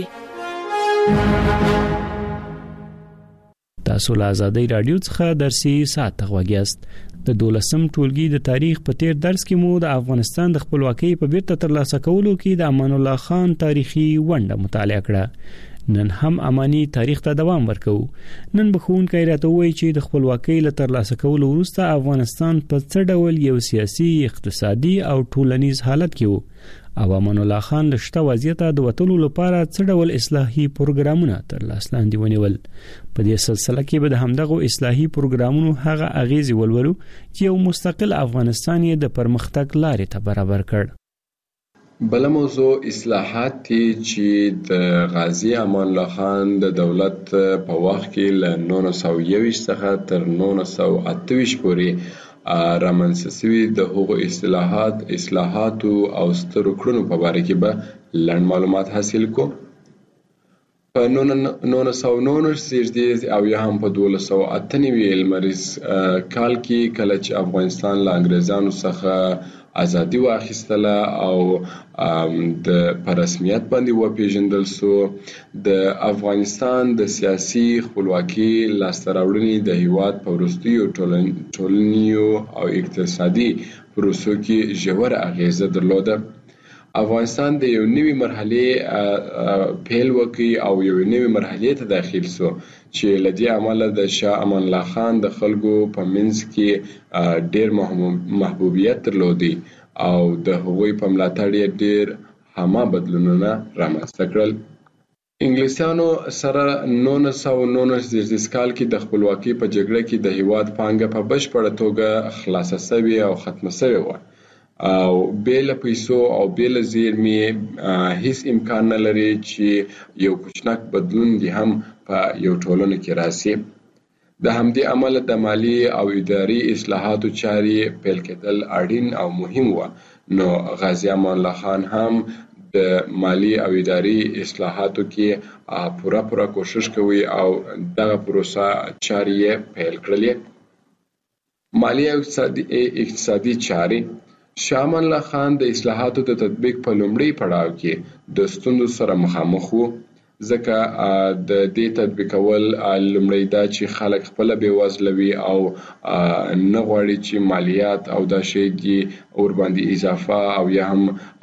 تاسو له آزادي رادیو څخه درسي ساعت غوږیاست. د 12م ټولګي د تاریخ په تیر درس کې مو د افغانستان د خپلواکۍ په بیرته ترلاسه کولو کې د امان الله خان تاریخي ونډه مطالعه کړه. نن هم اماني تاریخ ته دوام ورکو. نن بخونکي راته وایي چې د خپلواکۍ له ترلاسه کولو وروسته افغانستان په څه ډول یو سیاسي، اقتصادي او ټولنیز حالت کې وو او امان الله خان له شته وضعیت د وټولو لپاره څه ډول اصلاحي پروګرامونه تر لاس لاندې ونیول. په دې سلسله کې به د همدغه اصلاحي پروګرامونو هغه اغیزې ولولو چې یو مستقل افغانستان یې د پرمختګ لارې ته برابر کړ. بل موضوع اصلاحات چې د غازی امان الله خان د دولت په وخت کې له 1921 څخه تر 1928 پورې رامنځته شوي د هغو اصلاحاتو او سترو کړنو په اړه کې به لنډ معلومات حاصل کو. په 1919 او یا هم په 1298 لمریز کال کې کله چې افغانستان له انګریزانو څخه ازادي واخیستله او د رسمیت باندې وپیژندل سو، د افغانستان د سیاسي خپلواکۍ لاسته راوړنې د هیواد په وروستیو ټولنیزو او اقتصادي پروسو کې ژوره اغیزه درلوده. افغانستان د یو نوې مرحله پیل وکړي او یو نوې مرحله ته داخل سو چې لدې عمله د شاه امان الله خان د خلکو په منځ کې ډېر محبوبیت درلودي او د هغوی په ملاتړ یې ډېر هما بدلونونه رامنځته کړل. انګلیسانو سره 1919 کال کې د خپلواکۍ په جګړه کې د هیواد پانګه په بشپړه توګه خلاصه شوې او ختمه شوې و او بل پیسو او بل زیرمې هیڅ امکان نه لري چې یو کوچنک بدلون دي هم په یو ټولنه کې راسي. د همدې عمل د مالی او اداري اصلاحاتو چاري پیل کېدل اړین او مهم و. نو غازی امان الله خان هم د مالی او اداري اصلاحاتو کې پوره کوشش کوي او دغه پروسه چاري پیل کړلې. مالی او اقتصادي چاري شاه امان الله خان د اصلاحاتو د تطبیق په لومړي پړاو کې د ستونزو سره مخامخ وو، ځکه د دې تطبیقول لومړی دا چې خلک خپل بېوزله وي او نه غواړي چې مالیات او دا شی دي اور باندې اضافه او یا هم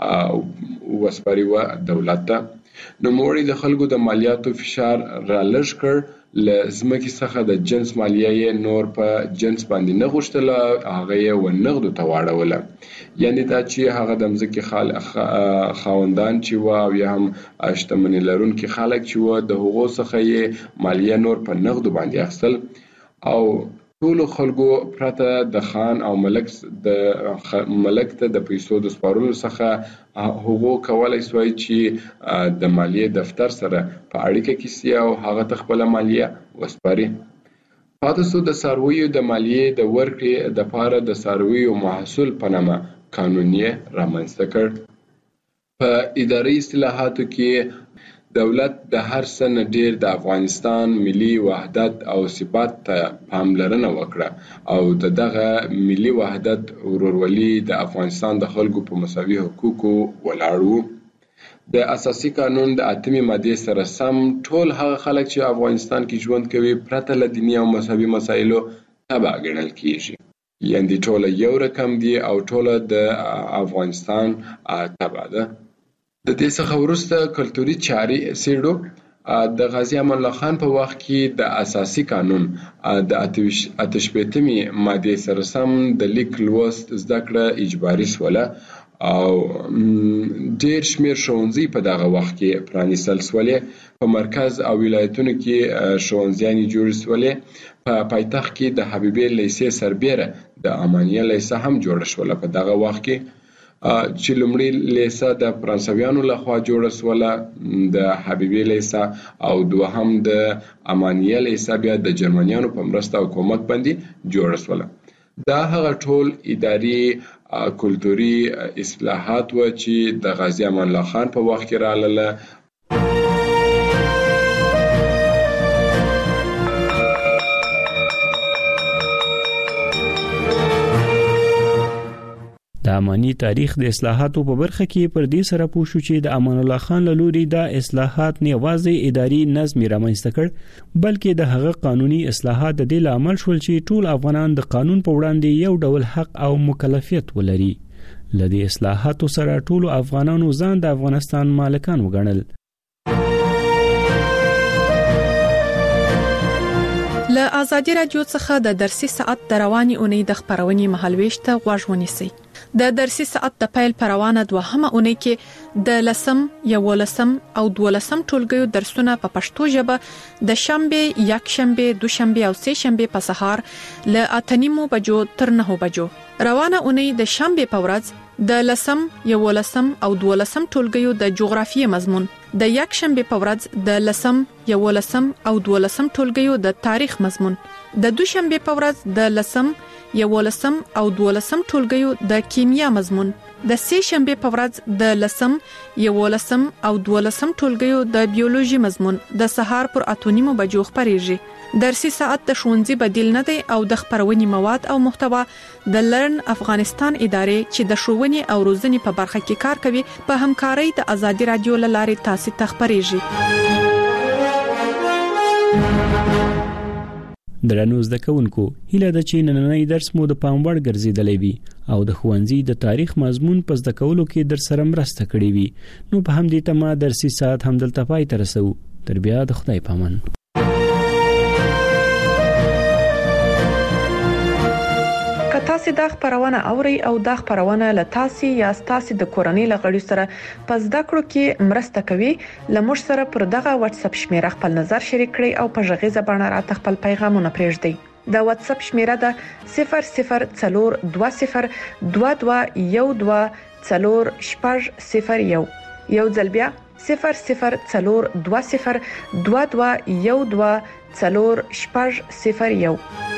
وسپاري و دولت ته. نو موږ د خلکو د مالیاتو فشار را لږ کړ، لزمکې څخه د جنس مالیه نور په جنس باندې نه غوښتله، هغه یې و نغدو ته واړوله. یعنی دا چې هغه د مځکې خاوندان چې و او یا هم شتمني لرونکي خلک چې و د هغو څخه یې مالیه نور په نغدو باندې اخیستل او ټولو خلکو پرته د خان او ملک ته د پیسو د سپارلو څخه هغو کولای شوی چې د مالیې دفتر سره په اړیکه کې سي او هغه ته خپل مالیه وسپاري. پاتې شو د څارویو د مالیې د ورکړې دپاره د څارویو محصول په نامه قانون یې رامنځته کړ. په اداري اصلاحاتو کې دولت د هر څه نه ډیر د افغانستان ملي وحدت او ثبات ته پاملرنه وکړه او دغه ملي وحدت ورورولي د افغانستان د خلکو په مساوي حقوقو ولاړ و. د اساسي قانون د 8مې ماده سره سم ټول هغه خلک چې افغانستان کې ژوند کوي پرته له دیني او مذهبي مسایلو تبع ګڼل کیږي. یعنې ټول یو رقم دي او ټول د افغانستان تبع ده. د دې څخه وروسته کلتوري چاري سیړو د غازی امان الله خان په وخت کې د اساسي قانون د 88مې ماده سره سم د لیک لوست زده کړه اجباري شوله او ډیر شمیر ښوونځي په دغه وخت کې پرانیستل شولې. په مرکز او ولایتونو کې ښوونځیانې جوړې شولې. په پایتخت کې د حبیبي لیسې سربیره د امانیه لیسه هم جوړه شوله په دغه وخت کې چې لومړی لیسه د فرانسویانو لخوا جوړه شوله، د حبیبي لیسه او دوهم د امانیه لیسه بیا د جرمنیانو په مرسته او کومک باندې جوړه شوله. دا هغه ټول اداري کلتوري اصلاحات و چې د غازی امان الله خان په وخت کې راغله. د امانی تاریخ د اصلاحاتو په برخه کې پر دې سره پوه شو چې د امان الله خان له لوري دا اصلاحات نه یوازې اداري نظم رامنځته کړ بلکې د هغه قانوني اصلاحات د دې لامل شول چې ټول افغانان د قانون په وړاندې یو ډول حق او مکلفیت ولري. لدې اصلاحاتو سره ټول افغانانو ځان د افغانستان مالکان وګڼل. له آزادي رادیو څخه د درسي ساعت د رواني اونۍ د خبرونې مهالويش ته غوږ ونیسئ. د درسي ساعت د پیل پروانه دوهمه اونۍ کې د 10 او 12 ټولګیو درسونه په پښتو ژبه د شنبه، یکشنبه، دوشنبه او سه شنبه په سهار له 8:30 بجو تر 9 بجو. روانه اونۍ د شنبه په ورځ د 10 او 12 ټولګیو د جغرافیې مضمون، د یکشنبه په ورځ د 10 او 12 ټولګیو د تاریخ مضمون، د دوشنبه په ورځ د 10 او 12 ټولګیو د کیمیا مضمون، د سه شنبه په ورځ د 10 او 12 ټولګیو د بیولوژي مضمون د سهار پر 8:30 بجو خبريږي. درسي ساعت د ښوونځي بدیل نه دی او د خبرونې مواد او محتوا د لرن افغانستان ادارې چې د ښوونې او روزنې په برخه کې کار کوي په همکارۍ د آزادي رادیو لارې تاسو ته خبريږي. درنو زده کوونکو، هیله ده چې نننۍ درس مو د پام وړ ګرځیدلی وي او د ښوونځي د تاریخ مضمون په زده کولو کې در سره مرسته کړې وي. نو په همدې تمه درسي ساعت هم دلته پای ته رسو. تر بیا د خدای پامان. کته تاسو د خبرونه اوري او د خبرونه له تاسو یا تاسو د کورنۍ لغړي سره پس د کړو کې مرسته کوي لمر سره پر دغه واتس اپ شمیره خپل نظر شریک کړئ او په ژغیزه باندې راته خپل پیغامونه پرېږدئ د واتس اپ شمیره ده 004212124001 یو ځل بیا 004212124001